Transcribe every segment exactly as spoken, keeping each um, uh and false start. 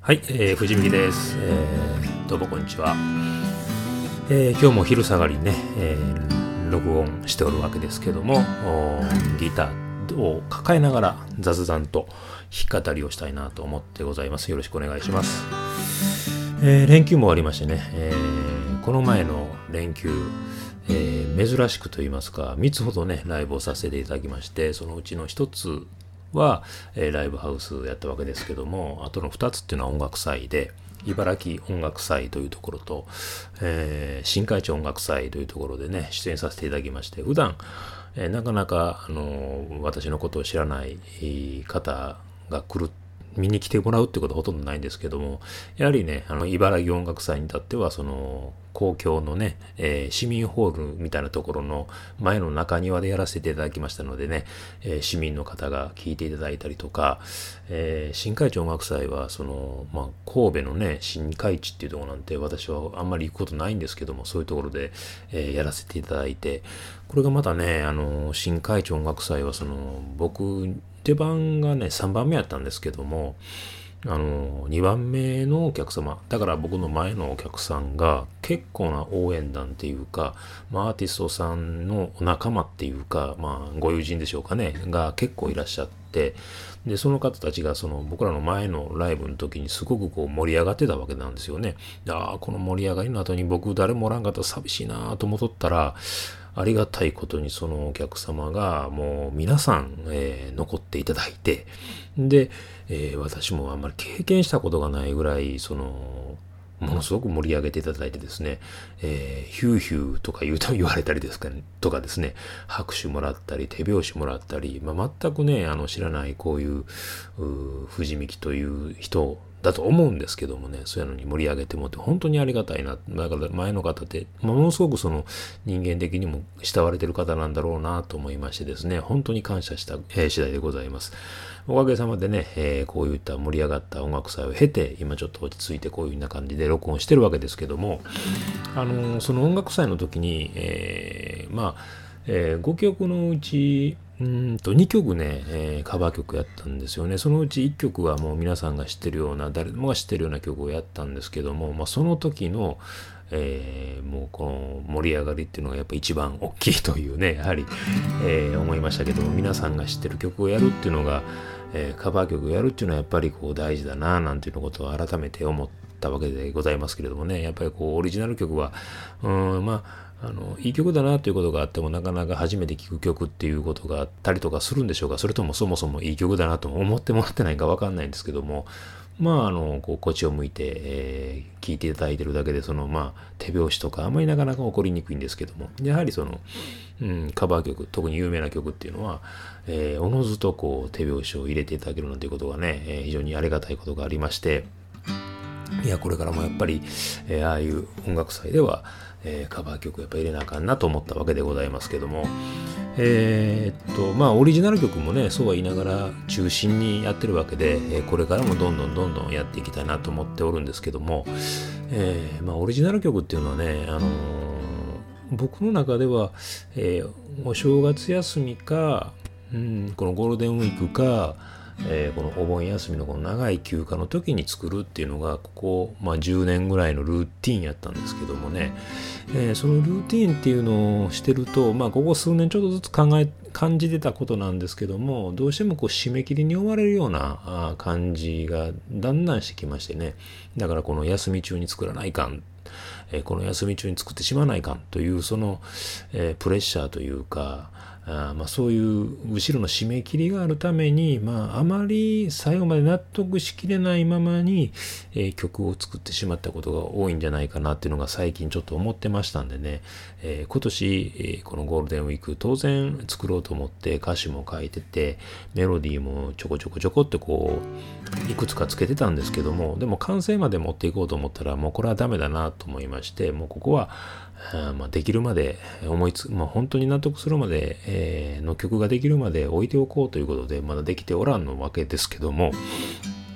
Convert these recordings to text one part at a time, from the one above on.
はい、えー、藤見です、えー、どうもこんにちは、えー、今日も昼下がりにね、えー、録音しておるわけですけども、ギターを抱えながら雑談と弾き語りをしたいなと思ってございます。よろしくお願いします。えー、連休も終わりましてね、えー、この前の連休、えー、珍しくと言いますかみっつほどねライブをさせていただきまして、そのうちのひとつは、えー、ライブハウスやったわけですけども、あとのふたつっていうのは音楽祭で、茨城音楽祭というところと、えー、新海町音楽祭というところでね出演させていただきまして、普段、えー、なかなか、あのー、私のことを知らない方が来る見に来てもらうってことはほとんどないんですけども、やはりね、あの茨城音楽祭に至ってはその公共のね、えー、市民ホールみたいなところの前の中庭でやらせていただきましたのでね、えー、市民の方が聴いていただいたりとか、えー、新海町音楽祭はその、まあ、神戸のね新海地っていうところなんて私はあんまり行くことないんですけども、そういうところで、えー、やらせていただいて、これがまたね、あの新海町音楽祭はその僕出番がねさんばんめやったんですけども、あのにばんめのお客様だから僕の前のお客さんが結構な応援団っていうか、まあ、アーティストさんのお仲間っていうか、まあ、ご友人でしょうかねが結構いらっしゃって、でその方たちがその僕らの前のライブの時にすごくこう盛り上がってたわけなんですよね。ああこの盛り上がりの後に僕誰もおらんかったら寂しいなと思っとったら、ありがたいことにそのお客様がもう皆さん、えー、残っていただいて、で、えー、私もあんまり経験したことがないぐらいそのものすごく盛り上げていただいてですね、えー、ヒューヒューとか言うと言われたりですかね、とかですね、拍手もらったり手拍子もらったり、まあ、全くねあの知らないこういう藤幹という人だと思うんですけどもね、そういうのに盛り上げてもって本当にありがたいな。だから前の方ってものすごくその人間的にも慕われてる方なんだろうなと思いましてですね、本当に感謝した、えー、次第でございます。おかげさまでね、えー、こういった盛り上がった音楽祭を経て今ちょっと落ち着いてこういうような感じで録音してるわけですけども、あのー、その音楽祭の時に、えー、まあ、えー、ごきょくのうちうんとにきょくね、えー、カバー曲やったんですよね。そのうちいっきょくはもう皆さんが知ってるような誰もが知ってるような曲をやったんですけども、まあ、その時の、えー、もうこの盛り上がりっていうのがやっぱ一番大きいというねやはり、えー、思いましたけども、皆さんが知ってる曲をやるっていうのが、えー、カバー曲をやるっていうのはやっぱりこう大事だななんていうことを改めて思ったわけでございますけれどもね、やっぱりこうオリジナル曲はうんまああのいい曲だなということがあってもなかなか初めて聴く曲っていうことがあったりとかするんでしょうか、それともそもそもいい曲だなと思ってもらってないか分かんないんですけども、まああのこうこっちを向いて聴、えー、いていただいてるだけでそのまあ手拍子とかあんまりなかなか起こりにくいんですけども、やはりその、うん、カバー曲特に有名な曲っていうのは、えー、おのずとこう手拍子を入れていただけるなんていうことがね、えー、非常にありがたいことがありまして、いやこれからもやっぱり、えー、ああいう音楽祭ではえー、カバー曲やっぱ入れなあかんなと思ったわけでございますけども、えー、っとまあオリジナル曲もねそうは言いながら中心にやってるわけで、えー、これからもどんどんどんどんやっていきたいなと思っておるんですけども、えー、まあオリジナル曲っていうのはね、あのー、僕の中では、えー、お正月休みか、うん、このゴールデンウィークかえー、このお盆休みのこの長い休暇の時に作るっていうのがここ、まあ、じゅうねんぐらいのルーティンやったんですけどもね、えー、そのルーティンっていうのをしてると、まあ、ここ数年ちょっとずつ考え感じてたことなんですけども、どうしてもこう締め切りに追われるような感じがだんだんしてきましてね、だからこの休み中に作らないかん、えー、この休み中に作ってしまわないかんというその、えー、プレッシャーというか、あまあ、そういう後ろの締め切りがあるために、まあ、あまり最後まで納得しきれないままに、えー、曲を作ってしまったことが多いんじゃないかなっていうのが最近ちょっと思ってましたんでね、えー、今年、えー、このゴールデンウィーク当然作ろうと思って歌詞も書いててメロディーもちょこちょこちょこってこういくつかつけてたんですけども、でも完成まで持っていこうと思ったらもうこれはダメだなと思いまして、もうここはあまあできるまで思いつ、まあ、本当に納得するまで、えー、の曲ができるまで置いておこうということでまだできておらんのわけですけども、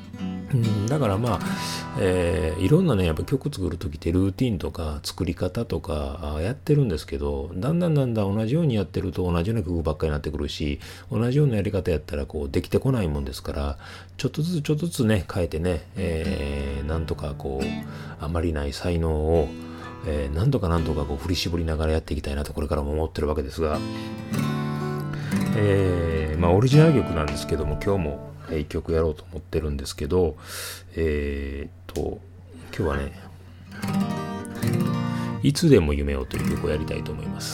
うん、だからまあ、えーいろんなねやっぱ曲作る時ってルーティンとか作り方とかあやってるんですけど、だんだんだんだん同じようにやってると同じような曲ばっかりになってくるし、同じようなやり方やったらこうできてこないもんですから、ちょっとずつちょっとずつね変えてね、えーなんとかこうあまりない才能を、えーなんとかなんとかこう振り絞りながらやっていきたいなとこれからも思ってるわけですが、えーまあオリジナル曲なんですけども、今日も一曲やろうと思ってるんですけど、えー、っと今日はねいつでも夢をという曲をやりたいと思います。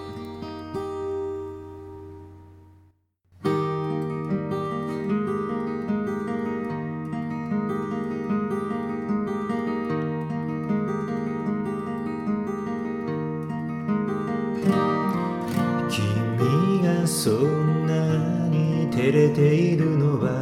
君がそんなに照れているのは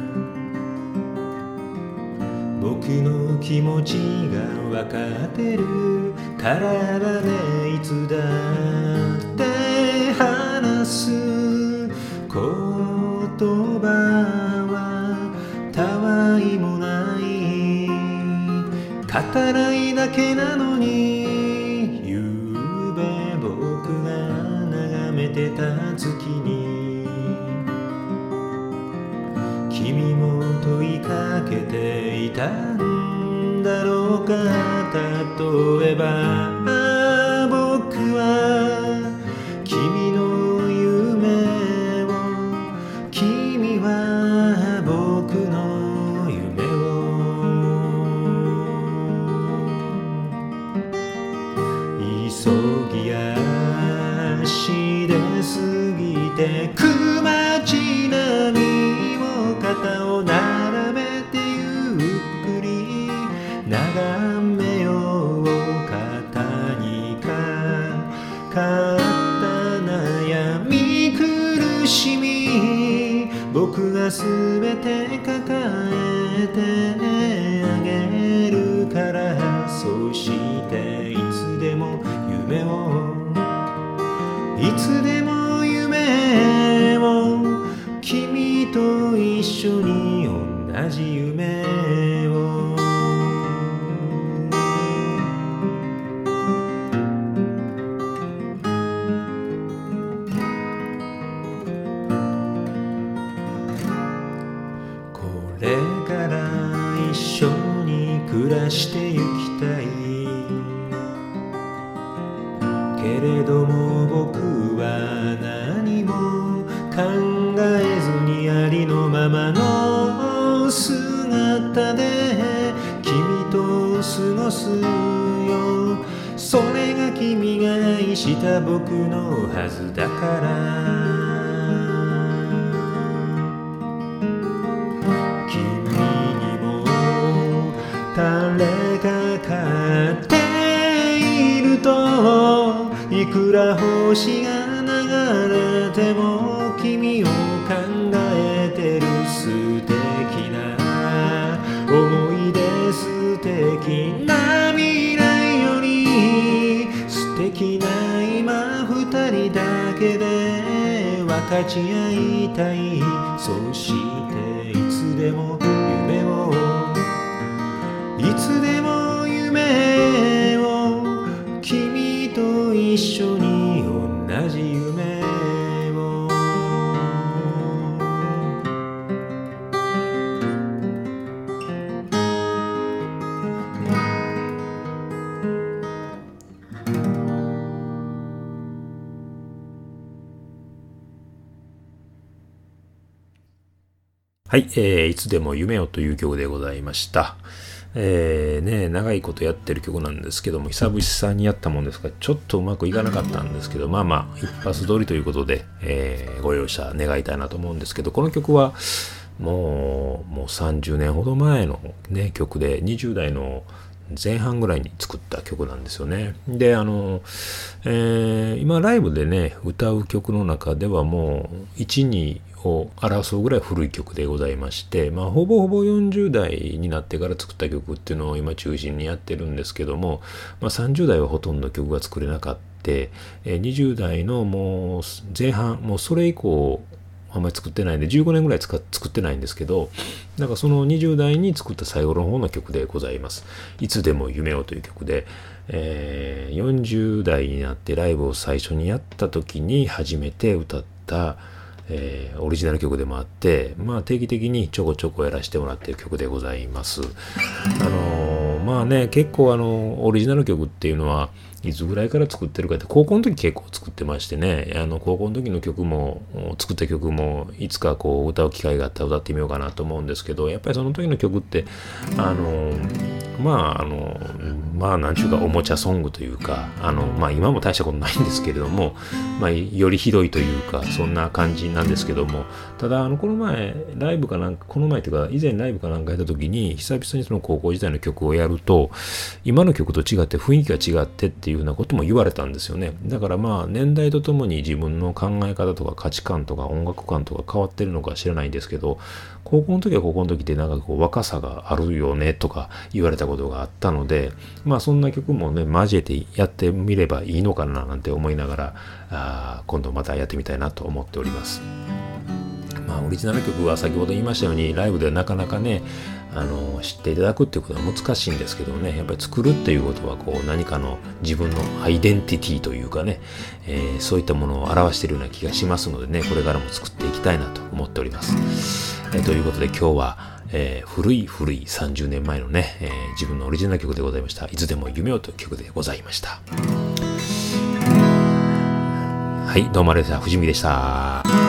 僕の気持ちが分かってるからだね。いつだって話す言葉はたわいもない語らいだけなのに、ゆうべ僕が眺めてた月に君も問いかけていたんだろうか。例えば僕は君の夢を、君は僕の夢を、急ぎ足で過ぎてく街並みを肩を並べてゆっくり眺めよう。肩にかかった悩み苦しみ、僕がすべて抱えてあげるから。そしていつでも夢を、いつでも夢を、君と一緒に同じ夢を。これから一緒に暮らしてゆきたいけれども、僕は何も考えずにありのままの姿で君と過ごすよ。それが君が愛した僕のはずだから。君にも誰かかっていると、いくら星が流れても君を考えてる。素敵な思い出、素敵な未来より素敵な今二人だけで分かち合いたい。そしていつでも夢を、いつでも夢を、君と一緒に同じ夢を。はい、えー、いつでも夢をという曲でございました。えー、ね、長いことやってる曲なんですけども、久々にやったもんですからちょっとうまくいかなかったんですけど、まあまあ一発撮りということで、えー、ご容赦願いたいなと思うんですけど、この曲はもうもうさんじゅうねんほど前の、ね、曲でにじゅう代の前半ぐらいに作った曲なんですよね。で、あの、えー、今ライブでね歌う曲の中ではもういち、にを争うぐらい古い曲でございまして、まあ、ほぼほぼよんじゅう代になってから作った曲っていうのを今中心にやってるんですけども、まあ、さんじゅう代はほとんど曲が作れなかった、にじゅう代のもう前半、もうそれ以降あんまり作ってないんでじゅうごねんぐらい使作ってないんですけど、なんかそのにじゅう代に作った最後の方の曲でございます。いつでも夢をという曲で、えー、よんじゅう代になってライブを最初にやった時に初めて歌った、えー、オリジナル曲でもあって、まあ定期的にちょこちょこやらせてもらっている曲でございます。あのー、まあね、結構あのオリジナル曲っていうのはいつぐらいから作ってるかって、高校の時結構作ってましてね、あの高校の時の曲も作った曲もいつかこう歌う機会があったら歌ってみようかなと思うんですけど、やっぱりその時の曲ってあのまああのまあなんちゅうかおもちゃソングというか、あのまあ今も大したことないんですけれども、まあよりひどいというかそんな感じなんですけども、ただあのこの前ライブかなんかこの前というか以前ライブかなんかやった時に久々にその高校時代の曲をやると、今の曲と違って雰囲気が違ってっていうようなことも言われたんですよね。だからまあ年代とともに自分の考え方とか価値観とか音楽観とか変わってるのか知らないんですけど、高校の時は高校の時ってなんかこう若さがあるよねとか言われたことがあったので、まあそんな曲もね交えてやってみればいいのかななんて思いながら、あ今度またやってみたいなと思っております。まあオリジナル曲は先ほど言いましたようにライブではなかなかねあの知っていただくっていうことは難しいんですけどね、やっぱり作るっていうことはこう何かの自分のアイデンティティというかね、えー、そういったものを表しているような気がしますのでね、これからも作っていきたいなと思っております。えー、ということで今日は、えー、古い古いさんじゅうねんまえのね、えー、自分のオリジナル曲でございました。いつでも夢をという曲でございました。はい、どうもありがとうございました。藤見でした。